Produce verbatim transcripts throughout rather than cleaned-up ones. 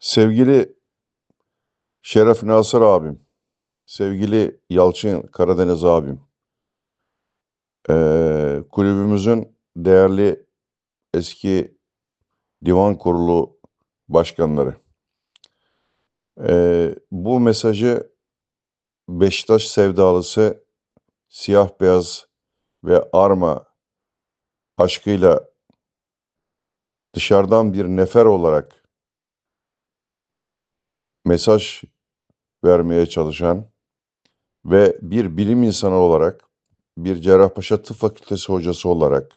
Sevgili Şeref Nasır abim, sevgili Yalçın Karadeniz abim, eee, kulübümüzün değerli eski divan kurulu başkanları. Eee, bu mesajı Beşiktaş sevdalısı, siyah beyaz ve arma aşkıyla dışarıdan bir nefer olarak mesaj vermeye çalışan ve bir bilim insanı olarak, bir Cerrahpaşa Tıp Fakültesi hocası olarak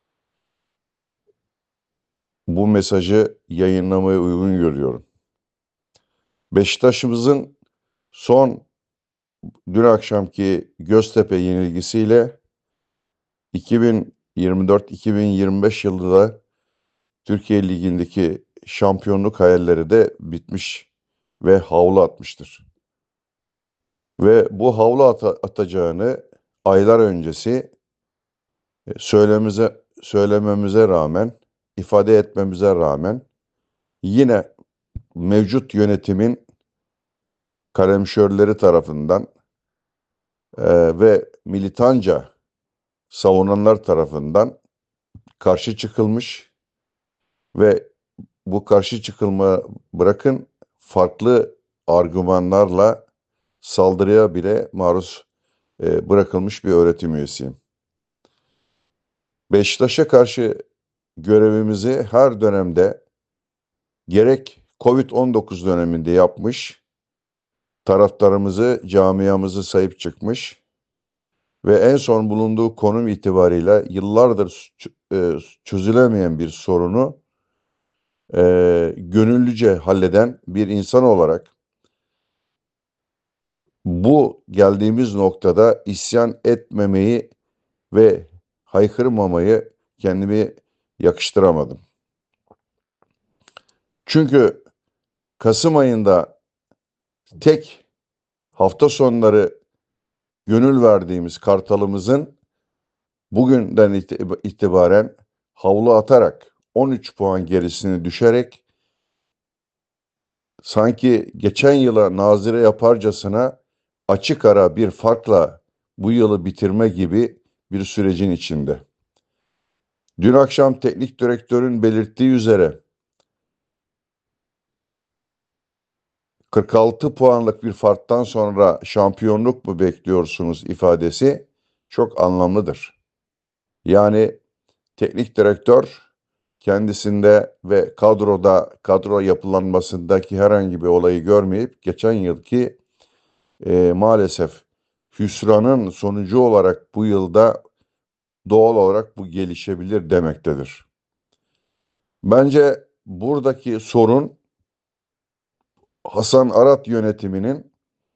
bu mesajı yayınlamaya uygun görüyorum. Beşiktaş'ımızın son dün akşamki Göztepe yenilgisiyle iki bin yirmi dört-iki bin yirmi beş yılında Türkiye Ligi'ndeki şampiyonluk hayalleri de bitmiş ve havlu atmıştır. Ve bu havlu ata- atacağını aylar öncesi e, söylemize, söylememize rağmen, ifade etmemize rağmen yine mevcut yönetimin kalemşörleri tarafından e, ve militanca savunanlar tarafından karşı çıkılmış ve bu karşı çıkılma bırakın farklı argümanlarla saldırıya bile maruz e, bırakılmış bir öğretim üyesiyim. Beşiktaş'a karşı görevimizi her dönemde gerek kovid on dokuz döneminde yapmış, taraftarımızı, camiamızı sahip çıkmış ve en son bulunduğu konum itibarıyla yıllardır ç- e, çözülemeyen bir sorunu e, gönüllüce halleden bir insan olarak bu geldiğimiz noktada isyan etmemeyi ve haykırmamayı kendimi yakıştıramadım. Çünkü Kasım ayında tek hafta sonları gönül verdiğimiz Kartal'ımızın bugünden iti- itibaren havlu atarak on üç puan gerisini düşerek sanki geçen yıla nazire yaparcasına açık ara bir farkla bu yılı bitirme gibi bir sürecin içinde. Dün akşam teknik direktörün belirttiği üzere kırk altı puanlık bir farktan sonra şampiyonluk mu bekliyorsunuz ifadesi çok anlamlıdır. Yani teknik direktör kendisinde ve kadroda kadro yapılanmasındaki herhangi bir olayı görmeyip geçen yılki e, maalesef hüsranın sonucu olarak bu yılda doğal olarak bu gelişebilir demektedir. Bence buradaki sorun Hasan Arat yönetiminin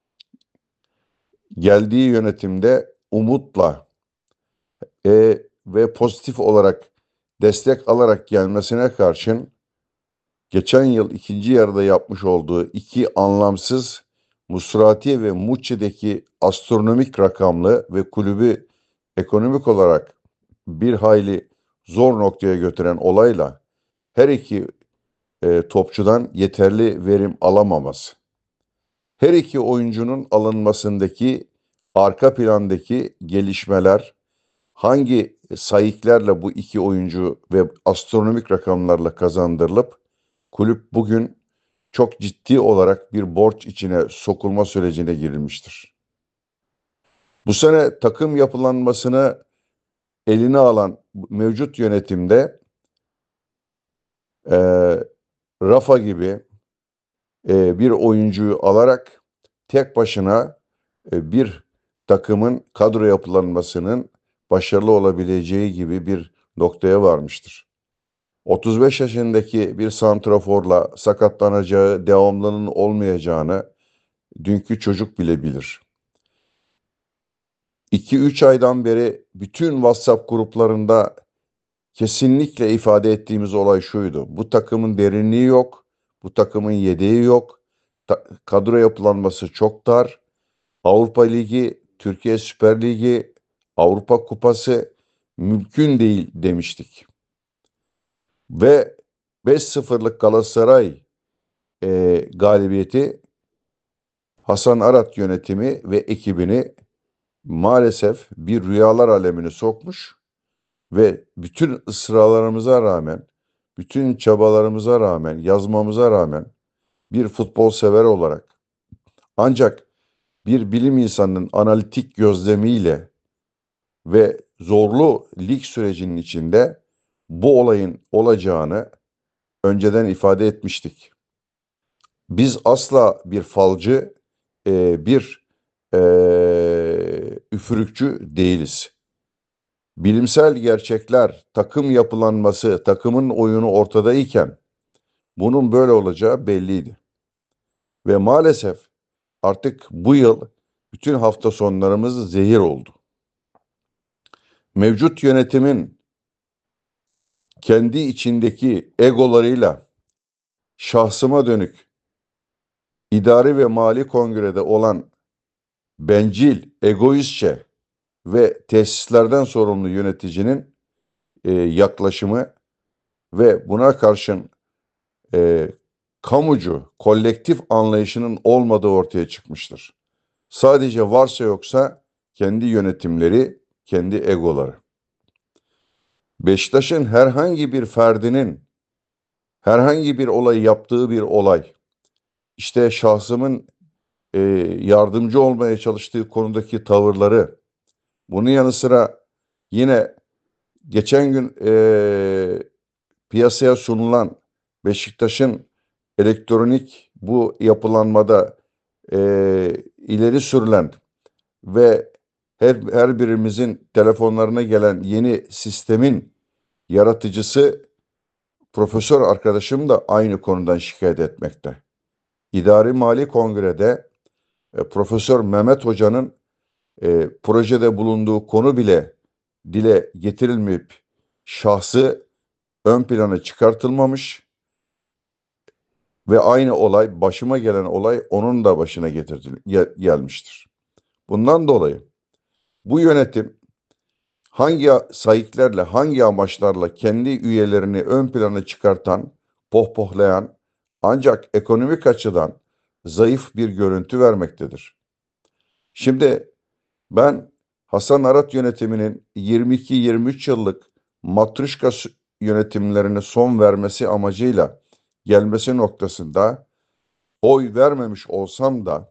geldiği yönetimde umutla e, ve pozitif olarak destek alarak gelmesine karşın geçen yıl ikinci yarıda yapmış olduğu iki anlamsız Musrati ve Mucci'deki astronomik rakamlı ve kulübü ekonomik olarak bir hayli zor noktaya götüren olayla her iki e, topçudan yeterli verim alamaması. Her iki oyuncunun alınmasındaki arka plandaki gelişmeler hangi sayıklarla bu iki oyuncu ve astronomik rakamlarla kazandırılıp kulüp bugün çok ciddi olarak bir borç içine sokulma sürecine girilmiştir. Bu sene takım yapılanmasını eline alan mevcut yönetimde e, Rafa gibi e, bir oyuncuyu alarak tek başına e, bir takımın kadro yapılanmasının başarılı olabileceği gibi bir noktaya varmıştır. otuz beş yaşındaki bir santraforla sakatlanacağı, devamlılığının olmayacağını dünkü çocuk bile bilir. iki üç aydan beri bütün WhatsApp gruplarında kesinlikle ifade ettiğimiz olay şuydu. Bu takımın derinliği yok, bu takımın yedeği yok, ta- kadro yapılanması çok dar. Avrupa Ligi, Türkiye Süper Ligi, Avrupa Kupası mümkün değil demiştik. Ve beş sıfırlık Galatasaray e, galibiyeti Hasan Arat yönetimi ve ekibini maalesef bir rüyalar alemine sokmuş ve bütün ısrarlarımıza rağmen, bütün çabalarımıza rağmen, yazmamıza rağmen bir futbol sever olarak ancak bir bilim insanının analitik gözlemiyle ve zorlu lig sürecinin içinde bu olayın olacağını önceden ifade etmiştik. Biz asla bir falcı, e, bir e, üfürükçü değiliz. Bilimsel gerçekler, takım yapılanması, takımın oyunu ortadayken bunun böyle olacağı belliydi. Ve maalesef artık bu yıl bütün hafta sonlarımız zehir oldu. Mevcut yönetimin kendi içindeki egolarıyla şahsıma dönük idari ve mali kongrede olan bencil, egoistçe ve tesislerden sorumlu yöneticinin e, yaklaşımı ve buna karşın e, kamucu, kolektif anlayışının olmadığı ortaya çıkmıştır. Sadece varsa yoksa kendi yönetimleri, kendi egoları. Beşiktaş'ın herhangi bir ferdinin herhangi bir olayı yaptığı bir olay, işte şahsımın e, yardımcı olmaya çalıştığı konudaki tavırları, bunun yanı sıra yine geçen gün e, piyasaya sunulan Beşiktaş'ın elektronik bu yapılanmada e, ileri sürülen ve her, her birimizin telefonlarına gelen yeni sistemin yaratıcısı profesör arkadaşım da aynı konudan şikayet etmekte. İdari Mali Kongre'de e, Profesör Mehmet Hoca'nın e, projede bulunduğu konu bile dile getirilmeyip şahsı ön plana çıkartılmamış ve aynı olay, başıma gelen olay onun da başına getirdi, gel, gelmiştir. Bundan dolayı bu yönetim hangi sayıklarla, hangi amaçlarla kendi üyelerini ön plana çıkartan, pohpohlayan ancak ekonomik açıdan zayıf bir görüntü vermektedir. Şimdi ben Hasan Arat yönetiminin yirmi iki yirmi üç yıllık matruşka yönetimlerine son vermesi amacıyla gelmesi noktasında oy vermemiş olsam da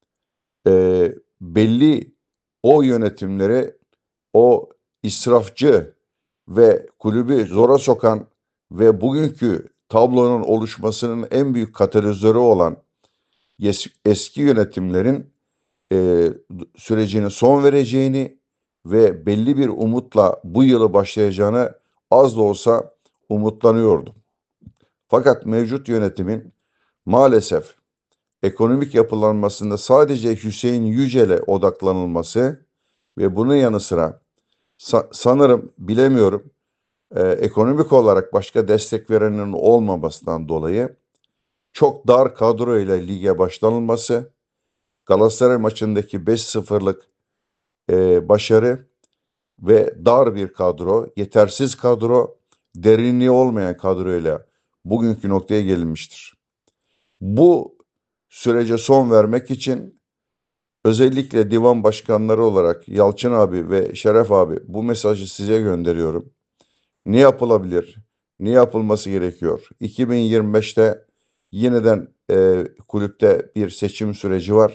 e, belli o yönetimleri, o israfçı ve kulübü zora sokan ve bugünkü tablonun oluşmasının en büyük katalizörü olan es eski yönetimlerin e, sürecine son vereceğini ve belli bir umutla bu yılı başlayacağını az da olsa umutlanıyordum. Fakat mevcut yönetimin maalesef ekonomik yapılanmasında sadece Hüseyin Yücel'e odaklanılması ve bunun yanı sıra sa sanırım bilemiyorum e, ekonomik olarak başka destek verenin olmamasından dolayı çok dar kadro ile lige başlanılması, Galatasaray maçındaki beş sıfırlık e, başarı ve dar bir kadro, yetersiz kadro, derinliği olmayan kadroyla bugünkü noktaya gelinmiştir. Bu sürece son vermek için özellikle divan başkanları olarak Yalçın abi ve Şeref abi bu mesajı size gönderiyorum. Ne yapılabilir? Ne yapılması gerekiyor? iki bin yirmi beşte yeniden e, kulüpte bir seçim süreci var.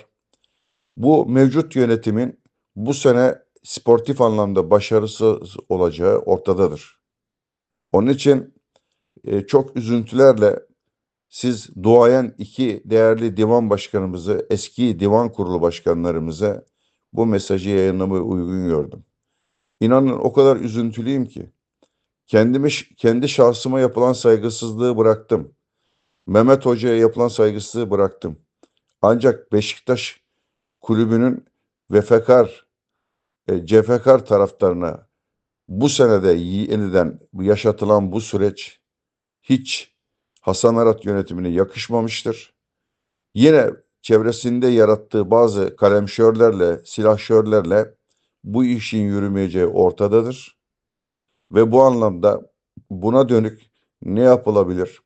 Bu mevcut yönetimin bu sene sportif anlamda başarısız olacağı ortadadır. Onun için e, çok üzüntülerle siz duayen iki değerli divan başkanımızı, eski divan kurulu başkanlarımızı bu mesajı yayınlamayı uygun gördüm. İnanın o kadar üzüntülüyüm ki kendimi kendi şahsıma yapılan saygısızlığı bıraktım. Mehmet Hoca'ya yapılan saygısızlığı bıraktım. Ancak Beşiktaş kulübünün vefekar, e, cefekar taraftarına bu senede yeniden yaşatılan bu süreç hiç Hasan Arat yönetimine yakışmamıştır. Yine çevresinde yarattığı bazı kalemşörlerle, silahşörlerle bu işin yürümeyeceği ortadadır. Ve bu anlamda buna dönük ne yapılabilir?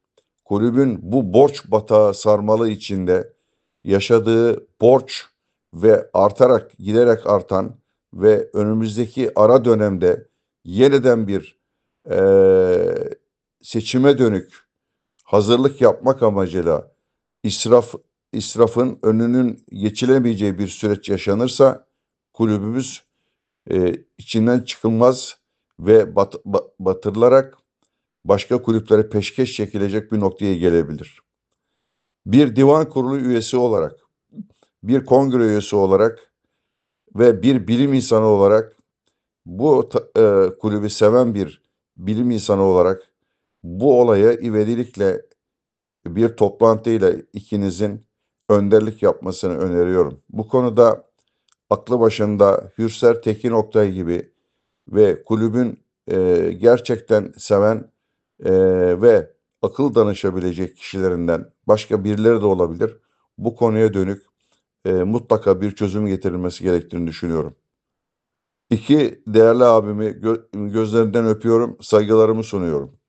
kulübün bu borç batağı sarmalı içinde yaşadığı borç ve artarak giderek artan ve önümüzdeki ara dönemde yeniden bir eee, seçime dönük hazırlık yapmak amacıyla israf israfın önünün geçilemeyeceği bir süreç yaşanırsa kulübümüz eee, içinden çıkılmaz ve bat, ba- batırılarak başka kulüplere peşkeş çekilecek bir noktaya gelebilir. Bir divan kurulu üyesi olarak, bir kongre üyesi olarak ve bir bilim insanı olarak bu ta- e, kulübü seven bir bilim insanı olarak bu olaya ivedilikle bir toplantıyla ikinizin önderlik yapmasını öneriyorum. Bu konuda aklı başında Hürser Tekin Oktay gibi ve kulübün e, gerçekten seven e, ve akıl danışabilecek kişilerinden başka birileri de olabilir. Bu konuya dönük e, mutlaka bir çözüm getirilmesi gerektiğini düşünüyorum. İki değerli abimi gö- gözlerinden öpüyorum, saygılarımı sunuyorum.